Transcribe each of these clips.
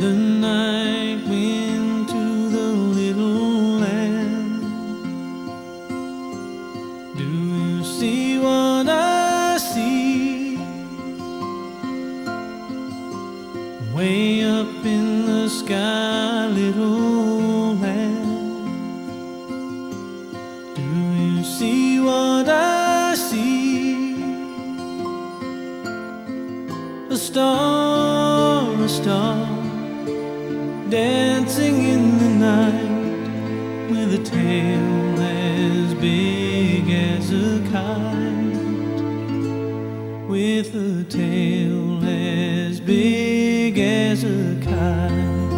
the night wind to the little land. Do you see what I see? Way up in the sky, little land. Do you see what I see? A star, dancing in the night, with a tail as big as a kite, with a tail as big as a kite.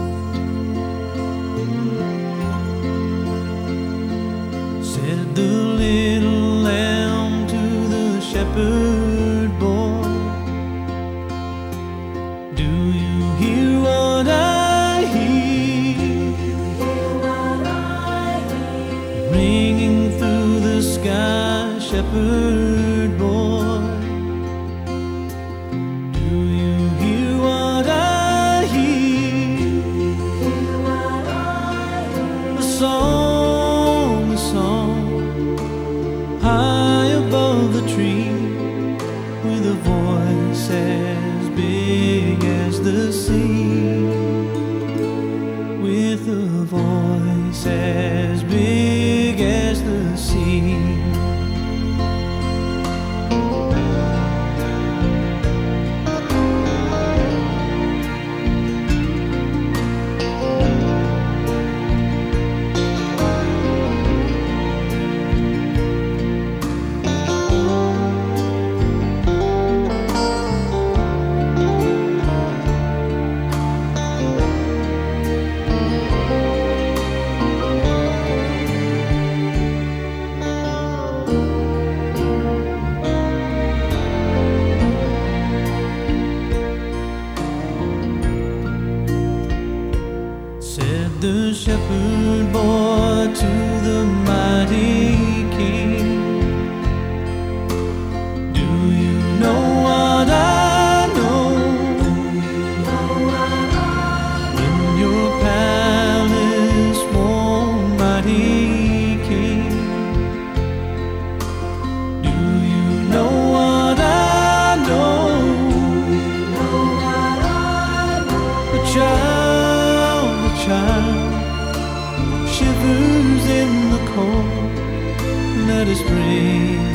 Said the little lamb to the shepherd boy, do you hear what I hear? Ringing through the sky, shepherd boy. Do you hear what I hear? A song, high above the tree, with a voice as big as the sea, with a voice as big as the sea. Said the shepherd boy to the mighty king, do you know what I know? In your palace, warm mighty king, do you know what I know? The child shivers in the cold. Let us pray.